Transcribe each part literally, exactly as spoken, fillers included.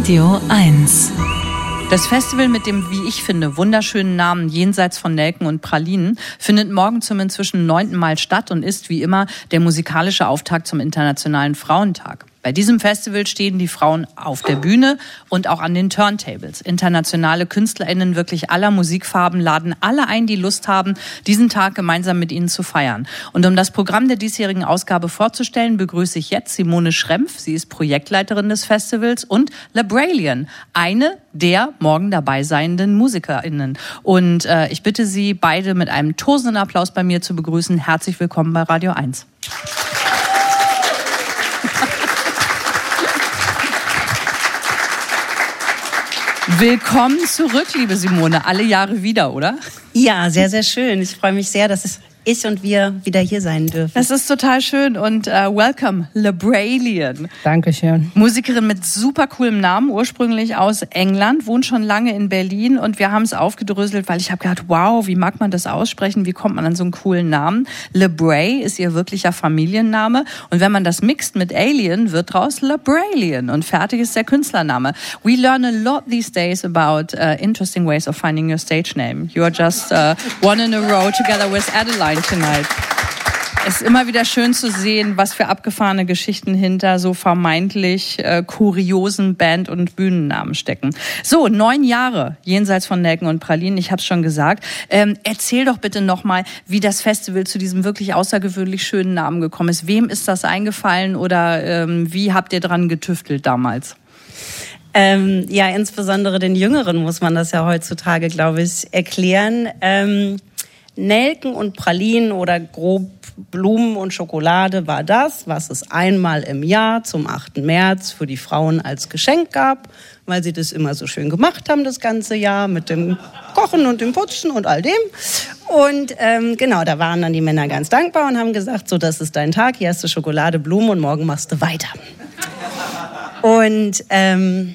Radio eins. Das Festival mit dem, wie ich finde, wunderschönen Namen Jenseits von Nelken und Pralinen findet morgen zum inzwischen neunten Mal statt und ist wie immer der musikalische Auftakt zum Internationalen Frauentag. Bei diesem Festival stehen die Frauen auf der Bühne und auch an den Turntables. Internationale KünstlerInnen wirklich aller Musikfarben laden alle ein, die Lust haben, diesen Tag gemeinsam mit ihnen zu feiern. Und um das Programm der diesjährigen Ausgabe vorzustellen, begrüße ich jetzt Simone Schrempf. Sie ist Projektleiterin des Festivals, und Labralian, eine der morgen dabei seienden MusikerInnen. Und äh, ich bitte Sie beide mit einem tosenden Applaus bei mir zu begrüßen. Herzlich willkommen bei Radio eins. Willkommen zurück, liebe Simone. Alle Jahre wieder, oder? Ja, sehr, sehr schön. Ich freue mich sehr, dass es ich und wir wieder hier sein dürfen. Das ist total schön und uh, welcome, Labralian. Dankeschön. Musikerin mit super coolem Namen, ursprünglich aus England, wohnt schon lange in Berlin, und wir haben es aufgedröselt, weil ich habe gedacht, wow, wie mag man das aussprechen, wie kommt man an so einen coolen Namen? Labray ist ihr wirklicher Familienname, und wenn man das mixt mit Alien, wird draus Labralian, und fertig ist der Künstlername. We learn a lot these days about uh, interesting ways of finding your stage name. You are just uh, one in a row together with Adeline tonight. Es ist immer wieder schön zu sehen, was für abgefahrene Geschichten hinter so vermeintlich äh, kuriosen Band- und Bühnennamen stecken. So, neun Jahre jenseits von Nelken und Pralinen, ich habe es schon gesagt. Ähm, erzähl doch bitte nochmal, wie das Festival zu diesem wirklich außergewöhnlich schönen Namen gekommen ist. Wem ist das eingefallen, oder ähm, wie habt ihr dran getüftelt damals? Ähm, ja, insbesondere den Jüngeren muss man das ja heutzutage, glaube ich, erklären. Ähm, Nelken und Pralinen oder grob Blumen und Schokolade war das, was es einmal im Jahr zum achten März für die Frauen als Geschenk gab, weil sie das immer so schön gemacht haben das ganze Jahr mit dem Kochen und dem Putzen und all dem. Und ähm, genau, da waren dann die Männer ganz dankbar und haben gesagt, so, das ist dein Tag, hier hast du Schokolade, Blumen und morgen machst du weiter. Und ähm,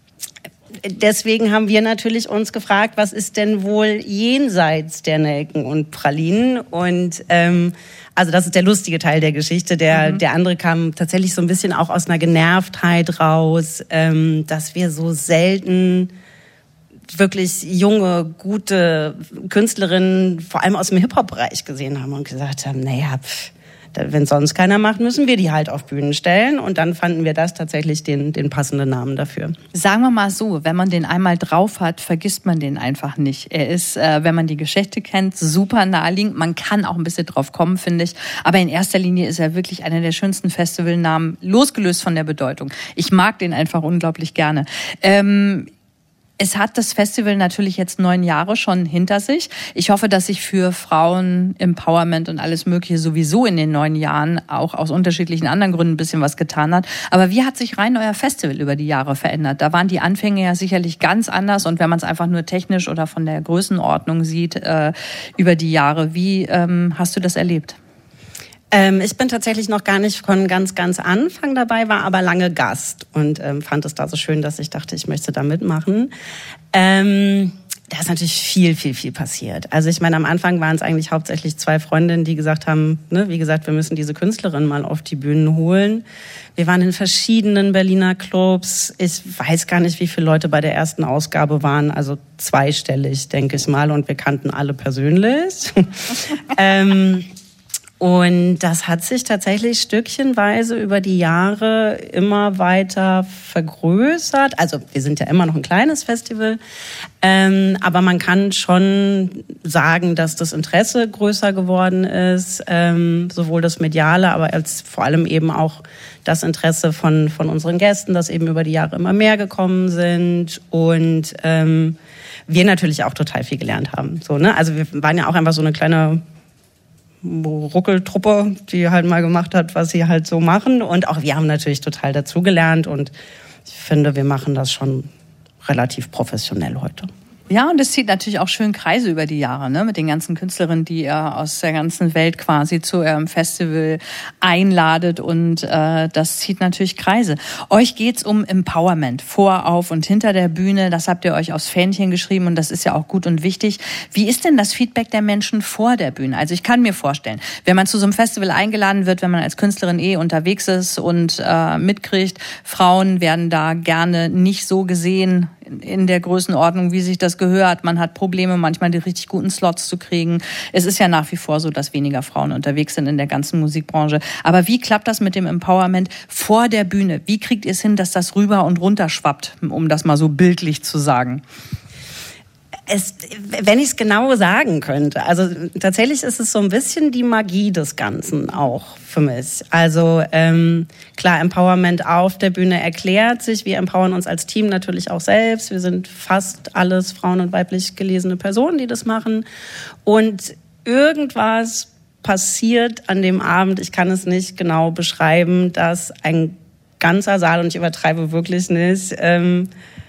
deswegen haben wir natürlich uns gefragt, was ist denn wohl jenseits der Nelken und Pralinen? Und ähm, also das ist der lustige Teil der Geschichte. Der, mhm. der andere kam tatsächlich so ein bisschen auch aus einer Genervtheit raus, ähm, dass wir so selten wirklich junge, gute Künstlerinnen, vor allem aus dem Hip-Hop-Bereich gesehen haben und gesagt haben, naja, pff, wenn sonst keiner macht, müssen wir die halt auf Bühnen stellen. Und dann fanden wir das tatsächlich den, den passenden Namen dafür. Sagen wir mal so, wenn man den einmal drauf hat, vergisst man den einfach nicht. Er ist, äh, wenn man die Geschichte kennt, super naheliegend. Man kann auch ein bisschen drauf kommen, finde ich. Aber in erster Linie ist er wirklich einer der schönsten Festivalnamen, losgelöst von der Bedeutung. Ich mag den einfach unglaublich gerne. Ähm, Es hat das Festival natürlich jetzt neun Jahre schon hinter sich. Ich hoffe, dass sich für Frauen Empowerment und alles Mögliche sowieso in den neun Jahren auch aus unterschiedlichen anderen Gründen ein bisschen was getan hat. Aber wie hat sich rein euer Festival über die Jahre verändert? Da waren die Anfänge ja sicherlich ganz anders. Und wenn man es einfach nur technisch oder von der Größenordnung sieht, äh, über die Jahre, wie ähm, hast du das erlebt? Ähm, ich bin tatsächlich noch gar nicht von ganz, ganz Anfang dabei, war aber lange Gast und ähm, fand es da so schön, dass ich dachte, ich möchte da mitmachen. Ähm, da ist natürlich viel, viel, viel passiert. Also ich meine, am Anfang waren es eigentlich hauptsächlich zwei Freundinnen, die gesagt haben, ne, wie gesagt, wir müssen diese Künstlerin mal auf die Bühnen holen. Wir waren in verschiedenen Berliner Clubs. Ich weiß gar nicht, wie viele Leute bei der ersten Ausgabe waren. Also zweistellig, denke ich mal. Und wir kannten alle persönlich. ähm, Und das hat sich tatsächlich stückchenweise über die Jahre immer weiter vergrößert. Also wir sind ja immer noch ein kleines Festival, ähm, aber man kann schon sagen, dass das Interesse größer geworden ist, ähm, sowohl das Mediale, aber als vor allem eben auch das Interesse von von unseren Gästen, dass eben über die Jahre immer mehr gekommen sind und ähm, wir natürlich auch total viel gelernt haben. So, ne? Also wir waren ja auch einfach so eine kleine Ruckeltruppe, die halt mal gemacht hat, was sie halt so machen. Und auch wir haben natürlich total dazugelernt. Und ich finde, wir machen das schon relativ professionell heute. Ja, und es zieht natürlich auch schön Kreise über die Jahre, ne, mit den ganzen Künstlerinnen, die ihr aus der ganzen Welt quasi zu eurem Festival einladet, und äh, das zieht natürlich Kreise. Euch geht's um Empowerment, vor, auf und hinter der Bühne. Das habt ihr euch aufs Fähnchen geschrieben, und das ist ja auch gut und wichtig. Wie ist denn das Feedback der Menschen vor der Bühne? Also ich kann mir vorstellen, wenn man zu so einem Festival eingeladen wird, wenn man als Künstlerin eh unterwegs ist und äh, mitkriegt, Frauen werden da gerne nicht so gesehen in der Größenordnung, wie sich das gehört. Man hat Probleme, manchmal die richtig guten Slots zu kriegen. Es ist ja nach wie vor so, dass weniger Frauen unterwegs sind in der ganzen Musikbranche. Aber wie klappt das mit dem Empowerment vor der Bühne? Wie kriegt ihr es hin, dass das rüber und runter schwappt, um das mal so bildlich zu sagen? Es, wenn ich es genau sagen könnte, also tatsächlich ist es so ein bisschen die Magie des Ganzen auch für mich. Also ähm, klar, Empowerment auf der Bühne erklärt sich. Wir empowern uns als Team natürlich auch selbst. Wir sind fast alles Frauen und weiblich gelesene Personen, die das machen. Und irgendwas passiert an dem Abend, ich kann es nicht genau beschreiben, dass ein ganzer Saal, und ich übertreibe wirklich nicht, ähm,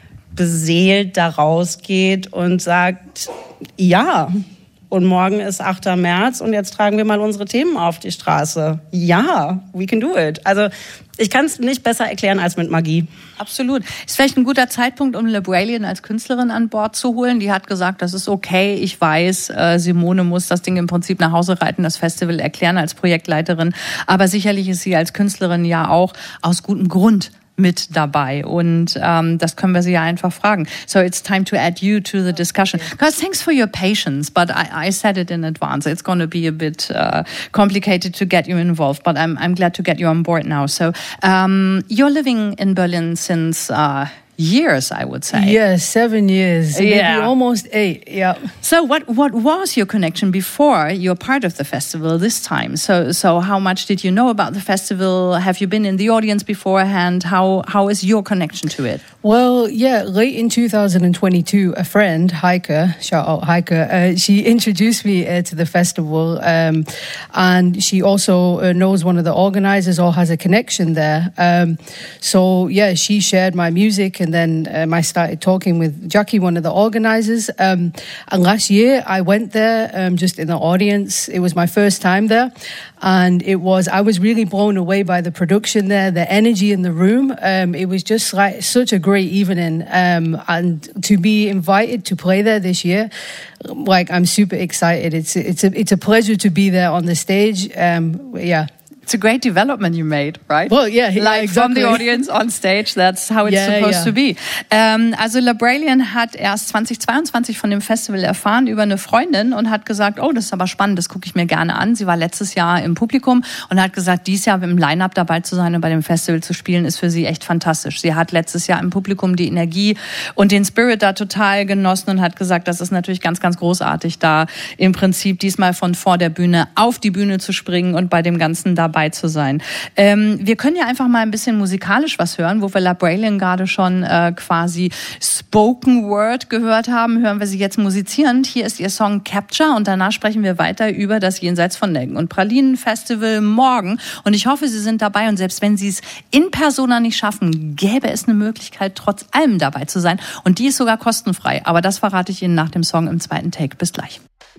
beseelt da rausgeht und sagt, ja, und morgen ist achter März und jetzt tragen wir mal unsere Themen auf die Straße. Ja, we can do it. Also ich kann es nicht besser erklären als mit Magie. Absolut. Ist vielleicht ein guter Zeitpunkt, um Libralian als Künstlerin an Bord zu holen. Die hat gesagt, das ist okay, ich weiß, Simone muss das Ding im Prinzip nach Hause reiten, das Festival erklären als Projektleiterin. Aber sicherlich ist sie als Künstlerin ja auch aus gutem Grund mit dabei, und ähm, das können wir sie ja einfach fragen. So it's time to add you to the discussion. Guys, thanks for your patience, but I, I said it in advance. It's going to be a bit uh, complicated to get you involved, but I'm I'm glad to get you on board now. So um, you're living in Berlin since uh, years, I would say. Yeah, seven years, yeah. maybe almost eight. Yeah. So, what what was your connection before you're part of the festival this time? So, so how much did you know about the festival? Have you been in the audience beforehand? How how is your connection to it? Well, yeah, late in two thousand twenty-two, a friend, Heike, shout out Heike, uh, she introduced me uh, to the festival, um, and she also uh, knows one of the organizers or has a connection there. Um, so, yeah, she shared my music. And then um, I started talking with Jackie, one of the organizers. Um, and last year I went there um, just in the audience. It was my first time there. And it was, I was really blown away by the production there, the energy in the room. Um, it was just like such a great evening. Um, and to be invited to play there this year, like I'm super excited. It's, it's, a, it's a pleasure to be there on the stage. Um, yeah. It's a great development you made, right? Well, yeah, yeah like exactly. From the audience on stage, that's how it's yeah, supposed yeah. to be. Ähm, also Libralian hat erst zweitausendzweiundzwanzig von dem Festival erfahren über eine Freundin und hat gesagt, oh, das ist aber spannend, das gucke ich mir gerne an. Sie war letztes Jahr im Publikum und hat gesagt, dieses Jahr im Line-Up dabei zu sein und bei dem Festival zu spielen, ist für sie echt fantastisch. Sie hat letztes Jahr im Publikum die Energie und den Spirit da total genossen und hat gesagt, das ist natürlich ganz, ganz großartig, da im Prinzip diesmal von vor der Bühne auf die Bühne zu springen und bei dem Ganzen dabei zu sein. Ähm, wir können ja einfach mal ein bisschen musikalisch was hören, wo wir Libralian gerade schon äh, quasi Spoken Word gehört haben, hören wir sie jetzt musizierend. Hier ist ihr Song Capture und danach sprechen wir weiter über das Jenseits von Nelken und Pralinen Festival morgen. Und ich hoffe, Sie sind dabei und selbst wenn Sie es in Persona nicht schaffen, gäbe es eine Möglichkeit, trotz allem dabei zu sein. Und die ist sogar kostenfrei. Aber das verrate ich Ihnen nach dem Song im zweiten Take. Bis gleich.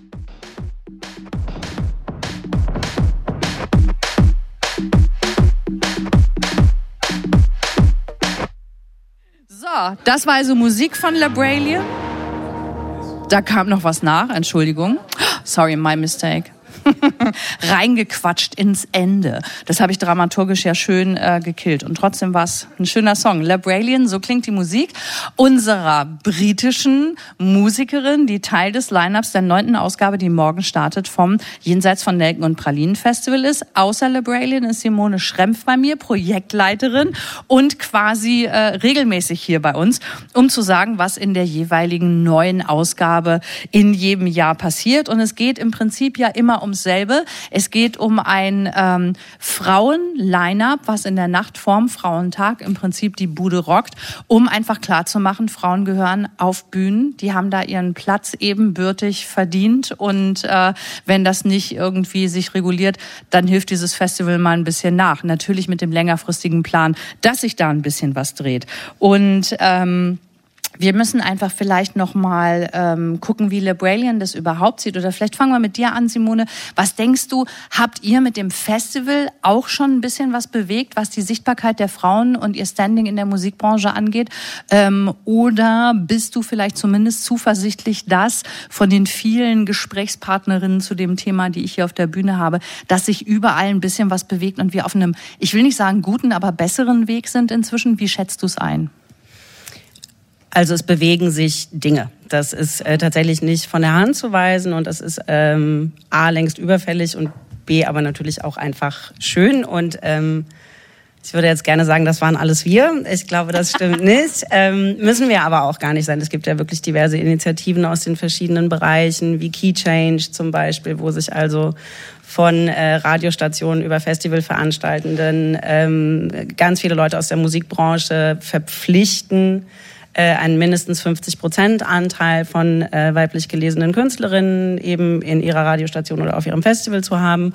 So, das war also Musik von Libralian. Da kam noch was nach, Entschuldigung. Sorry, my mistake. Reingequatscht ins Ende. Das habe ich dramaturgisch ja schön äh, gekillt. Und trotzdem war es ein schöner Song. Libralian, so klingt die Musik unserer britischen Musikerin, die Teil des Line-Ups der neunten Ausgabe, die morgen startet, vom Jenseits von Nelken und Pralinen Festival ist. Außer Libralian ist Simone Schrempf bei mir, Projektleiterin und quasi äh, regelmäßig hier bei uns, um zu sagen, was in der jeweiligen neuen Ausgabe in jedem Jahr passiert. Und es geht im Prinzip ja immer ums selbe. Es geht um ein ähm, Frauen-Line-Up, was in der Nacht vorm Frauentag im Prinzip die Bude rockt, um einfach klarzumachen, Frauen gehören auf Bühnen, die haben da ihren Platz ebenbürtig verdient und äh, wenn das nicht irgendwie sich reguliert, dann hilft dieses Festival mal ein bisschen nach. Natürlich mit dem längerfristigen Plan, dass sich da ein bisschen was dreht. Und ähm, Wir müssen einfach vielleicht noch mal ähm, gucken, wie Libralian das überhaupt sieht. Oder vielleicht fangen wir mit dir an, Simone. Was denkst du, habt ihr mit dem Festival auch schon ein bisschen was bewegt, was die Sichtbarkeit der Frauen und ihr Standing in der Musikbranche angeht? Ähm, oder bist du vielleicht zumindest zuversichtlich, dass von den vielen Gesprächspartnerinnen zu dem Thema, die ich hier auf der Bühne habe, dass sich überall ein bisschen was bewegt und wir auf einem, ich will nicht sagen guten, aber besseren Weg sind inzwischen? Wie schätzt du es ein? Also es bewegen sich Dinge. Das ist äh, tatsächlich nicht von der Hand zu weisen und das ist ähm, A, längst überfällig und B, aber natürlich auch einfach schön. Und ähm, ich würde jetzt gerne sagen, das waren alles wir. Ich glaube, das stimmt nicht. Ähm, müssen wir aber auch gar nicht sein. Es gibt ja wirklich diverse Initiativen aus den verschiedenen Bereichen, wie Key Change zum Beispiel, wo sich also von äh, Radiostationen über Festivalveranstaltenden ähm, ganz viele Leute aus der Musikbranche verpflichten, einen mindestens fünfzig Prozent Anteil von äh, weiblich gelesenen Künstlerinnen eben in ihrer Radiostation oder auf ihrem Festival zu haben.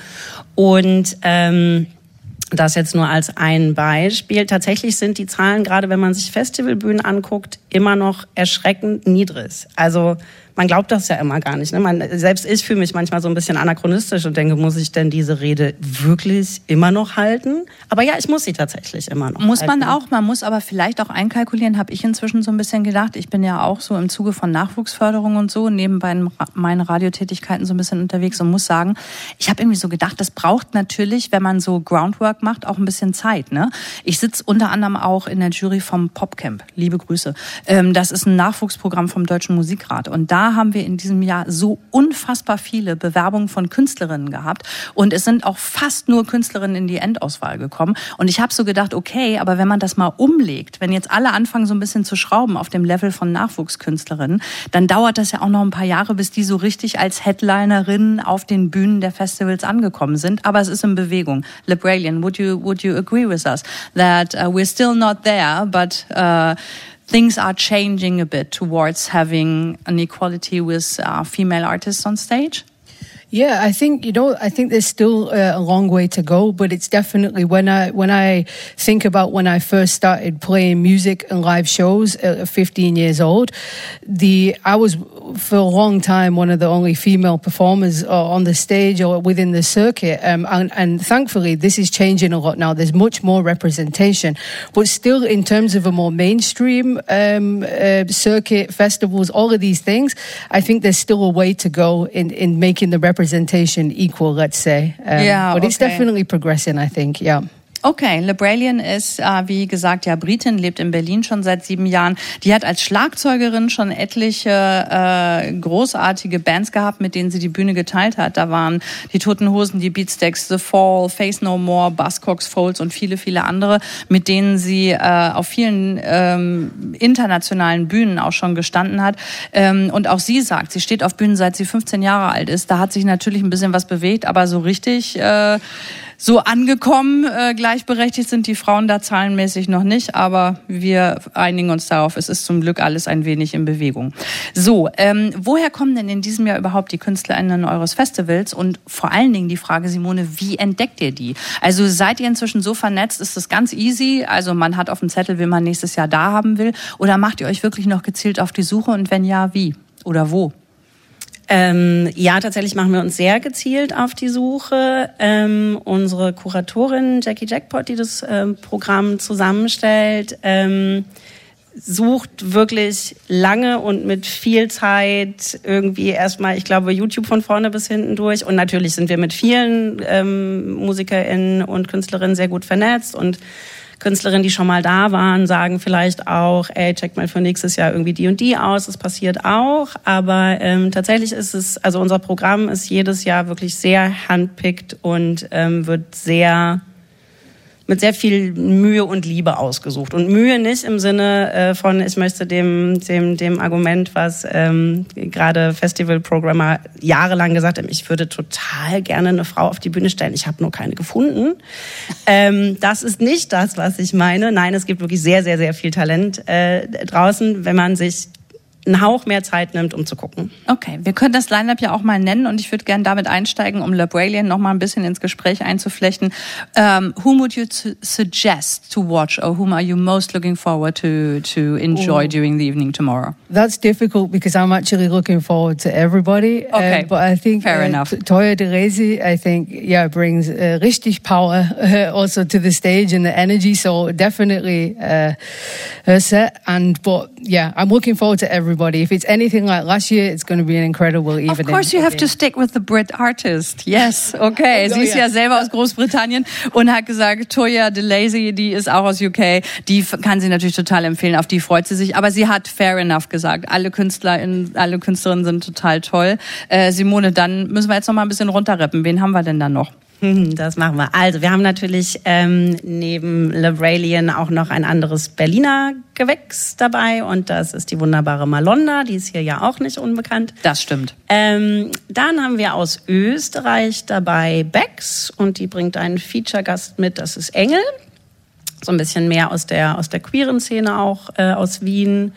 Und ähm, das jetzt nur als ein Beispiel. Tatsächlich sind die Zahlen, gerade wenn man sich Festivalbühnen anguckt, immer noch erschreckend niedrig. Also man glaubt das ja immer gar nicht. Ne? Man, selbst ich fühle mich manchmal so ein bisschen anachronistisch und denke, muss ich denn diese Rede wirklich immer noch halten? Aber ja, ich muss sie tatsächlich immer noch muss halten. Muss man auch, man muss aber vielleicht auch einkalkulieren, habe ich inzwischen so ein bisschen gedacht. Ich bin ja auch so im Zuge von Nachwuchsförderung und so, nebenbei meinen Radiotätigkeiten so ein bisschen unterwegs und muss sagen, ich habe irgendwie so gedacht, das braucht natürlich, wenn man so Groundwork macht, auch ein bisschen Zeit. Ne? Ich sitze unter anderem auch in der Jury vom Popcamp. Liebe Grüße. Das ist ein Nachwuchsprogramm vom Deutschen Musikrat und da haben wir in diesem Jahr so unfassbar viele Bewerbungen von Künstlerinnen gehabt und es sind auch fast nur Künstlerinnen in die Endauswahl gekommen und ich habe so gedacht, okay, aber wenn man das mal umlegt, wenn jetzt alle anfangen so ein bisschen zu schrauben auf dem Level von Nachwuchskünstlerinnen, dann dauert das ja auch noch ein paar Jahre, bis die so richtig als Headlinerinnen auf den Bühnen der Festivals angekommen sind, aber es ist in Bewegung. Libralian, would you, would you agree with us that uh, we're still not there, but uh, things are changing a bit towards having an equality with uh, female artists on stage? Yeah, I think, you know, I think there's still uh, a long way to go, but it's definitely when I, when I think about when I first started playing music and live shows at fifteen years old, the, I was for a long time one of the only female performers uh, on the stage or within the circuit. Um, and, and thankfully this is changing a lot now. There's much more representation, but still in terms of a more mainstream, um, uh, circuit, festivals, all of these things, I think there's still a way to go in, in making the representation representation equal, let's say. Um, yeah, but it's okay. definitely progressing, I think, yeah. Okay, Libralian ist, äh, wie gesagt, ja Britin, lebt in Berlin schon seit sieben Jahren. Die hat als Schlagzeugerin schon etliche äh, großartige Bands gehabt, mit denen sie die Bühne geteilt hat. Da waren die Toten Hosen, die Beatsteaks, The Fall, Faith No More, Buzzcocks, Folds und viele, viele andere, mit denen sie äh, auf vielen ähm, internationalen Bühnen auch schon gestanden hat. Ähm, und auch sie sagt, sie steht auf Bühnen, seit sie fünfzehn Jahre alt ist. Da hat sich natürlich ein bisschen was bewegt, aber so richtig... Äh, So angekommen, äh, gleichberechtigt sind die Frauen da zahlenmäßig noch nicht, aber wir einigen uns darauf, es ist zum Glück alles ein wenig in Bewegung. So, ähm, woher kommen denn in diesem Jahr überhaupt die KünstlerInnen eures Festivals? Und vor allen Dingen die Frage, Simone, wie entdeckt ihr die? Also seid ihr inzwischen so vernetzt, ist das ganz easy? Also man hat auf dem Zettel, wen man nächstes Jahr da haben will? Oder macht ihr euch wirklich noch gezielt auf die Suche und wenn ja, wie? Oder wo? Ähm, ja, tatsächlich machen wir uns sehr gezielt auf die Suche. Ähm, unsere Kuratorin Jackie Jackpot, die das ähm, Programm zusammenstellt, ähm, sucht wirklich lange und mit viel Zeit irgendwie erstmal, ich glaube, YouTube von vorne bis hinten durch. Und natürlich sind wir mit vielen ähm, MusikerInnen und Künstlerinnen sehr gut vernetzt und Künstlerinnen, die schon mal da waren, sagen vielleicht auch, ey, check mal für nächstes Jahr irgendwie die und die aus. Das passiert auch. Aber ähm, tatsächlich ist es, also unser Programm ist jedes Jahr wirklich sehr handpickt und ähm, wird sehr mit sehr viel Mühe und Liebe ausgesucht. Und Mühe nicht im Sinne äh, von, ich möchte dem dem dem Argument, was ähm, gerade Festivalprogrammer jahrelang gesagt haben, ich würde total gerne eine Frau auf die Bühne stellen, ich habe nur keine gefunden. Ähm, das ist nicht das, was ich meine. Nein, es gibt wirklich sehr, sehr, sehr viel Talent äh, draußen, wenn man sich einen Hauch mehr Zeit nimmt, um zu gucken. Okay, wir können das Line-Up ja auch mal nennen und ich würde gerne damit einsteigen, um Labralian noch mal ein bisschen ins Gespräch einzuflechten. Um, whom would you t- suggest to watch, or whom are you most looking forward to to enjoy oh. during the evening tomorrow? That's difficult because I'm actually looking forward to everybody. Okay, uh, but I think fair uh, enough. Toya Deresi, I think, yeah, brings uh, richtig power uh, also to the stage and the energy. So definitely uh, her set. And but yeah, I'm looking forward to everybody. Everybody. If it's anything like last year, it's going to be an incredible evening. Of course, you have to stick with the Brit artist. Yes, okay. Sie ist ja selber aus Großbritannien und hat gesagt, Toya Deresi, die ist auch aus U K, die kann sie natürlich total empfehlen, auf die freut sie sich. Aber sie hat fair enough gesagt. Alle KünstlerInnen, alle Künstlerinnen sind total toll. Äh, Simone, dann müssen wir jetzt noch mal ein bisschen runterrappen. Wen haben wir denn da noch? Das machen wir. Also, wir haben natürlich ähm, neben Labralian auch noch ein anderes Berliner Gewächs dabei und das ist die wunderbare Malonda, die ist hier ja auch nicht unbekannt. Das stimmt. Ähm, dann haben wir aus Österreich dabei Bex und die bringt einen Feature-Gast mit, das ist Engel. So ein bisschen mehr aus der, aus der queeren Szene auch, äh, aus Wien.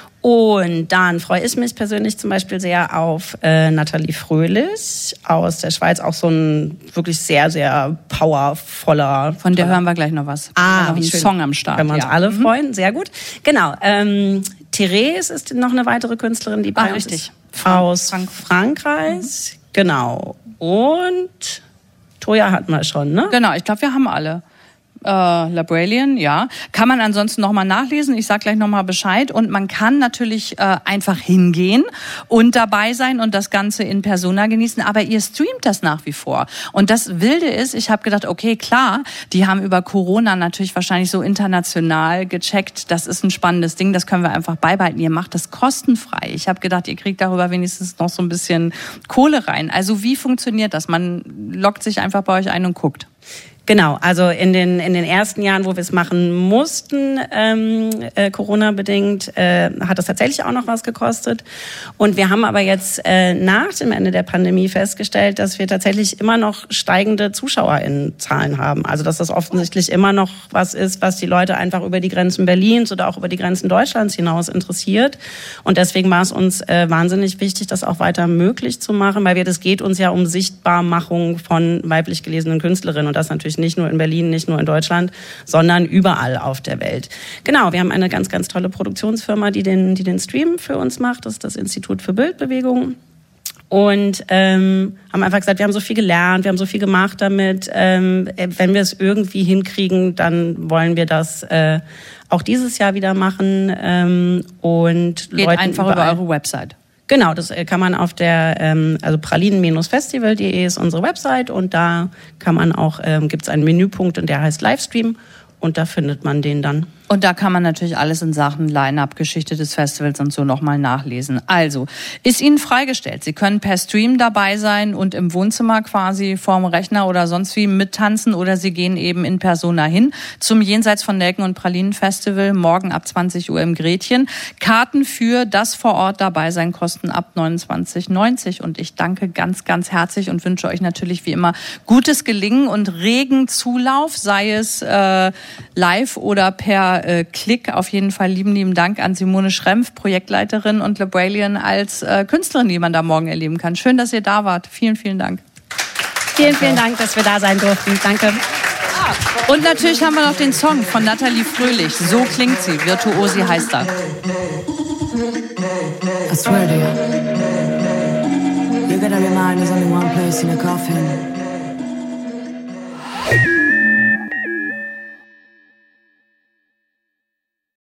Und dann freue ich mich persönlich zum Beispiel sehr auf äh, Nathalie Fröhlich aus der Schweiz. Auch so ein wirklich sehr, sehr powervoller... Von der hören wir gleich noch was. Ah, noch einen schön. Song am Start. Können wir uns ja. alle mhm. freuen. Sehr gut. Genau. Ähm, Therese ist noch eine weitere Künstlerin, die bei ah, uns richtig. ist. Aus Frank- Frankreich. Mhm. Genau. Und Toya hatten wir schon, ne? Genau, ich glaube, wir haben alle. Äh, Labralian, ja. Kann man ansonsten nochmal nachlesen. Ich sag gleich nochmal Bescheid. Und man kann natürlich äh, einfach hingehen und dabei sein und das Ganze in Persona genießen. Aber ihr streamt das nach wie vor. Und das Wilde ist, ich habe gedacht, okay, klar, die haben über Corona natürlich wahrscheinlich so international gecheckt. Das ist ein spannendes Ding, das können wir einfach beibehalten. Ihr macht das kostenfrei. Ich habe gedacht, ihr kriegt darüber wenigstens noch so ein bisschen Kohle rein. Also wie funktioniert das? Man loggt sich einfach bei euch ein und guckt. Genau, also in den in den ersten Jahren, wo wir es machen mussten, ähm, äh, Corona-bedingt, äh, hat das tatsächlich auch noch was gekostet. Und wir haben aber jetzt äh, nach dem Ende der Pandemie festgestellt, dass wir tatsächlich immer noch steigende ZuschauerInnenzahlen haben. Also dass das offensichtlich immer noch was ist, was die Leute einfach über die Grenzen Berlins oder auch über die Grenzen Deutschlands hinaus interessiert. Und deswegen war es uns äh, wahnsinnig wichtig, das auch weiter möglich zu machen, weil wir das geht uns ja um Sichtbarmachung von weiblich gelesenen Künstlerinnen und das natürlich nicht nur in Berlin, nicht nur in Deutschland, sondern überall auf der Welt. Genau, wir haben eine ganz, ganz tolle Produktionsfirma, die den, die den Stream für uns macht. Das ist das Institut für Bildbewegung. Und ähm, haben einfach gesagt, wir haben so viel gelernt, wir haben so viel gemacht damit. Ähm, wenn wir es irgendwie hinkriegen, dann wollen wir das äh, auch dieses Jahr wieder machen. Ähm, und Geht Leuten einfach überall. über eure Website. Genau, das kann man auf der, ähm, also pralinen Bindestrich festival punkt de ist unsere Website und da kann man auch, ähm, gibt es einen Menüpunkt und der heißt Livestream und da findet man den dann. Und da kann man natürlich alles in Sachen Line-Up, Geschichte des Festivals und so nochmal nachlesen. Also, ist Ihnen freigestellt. Sie können per Stream dabei sein und im Wohnzimmer quasi vorm Rechner oder sonst wie mittanzen oder Sie gehen eben in Persona hin zum Jenseits von Nelken und Pralinen Festival morgen ab zwanzig Uhr im Gretchen. Karten für das vor Ort dabei sein kosten ab neunundzwanzig neunzig und ich danke ganz, ganz herzlich und wünsche euch natürlich wie immer gutes Gelingen und regen Zulauf, sei es äh, live oder per äh, Klick. Auf jeden Fall lieben, lieben Dank an Simone Schrempf, Projektleiterin und Labralian als äh, Künstlerin, die man da morgen erleben kann. Schön, dass ihr da wart. Vielen, vielen Dank. Vielen, vielen Dank, dass wir da sein durften. Danke. Und natürlich haben wir noch den Song von Nathalie Fröhlich. So klingt sie. Virtuosi heißt er. I swear to you, you gotta remind there's only one place in a coffin.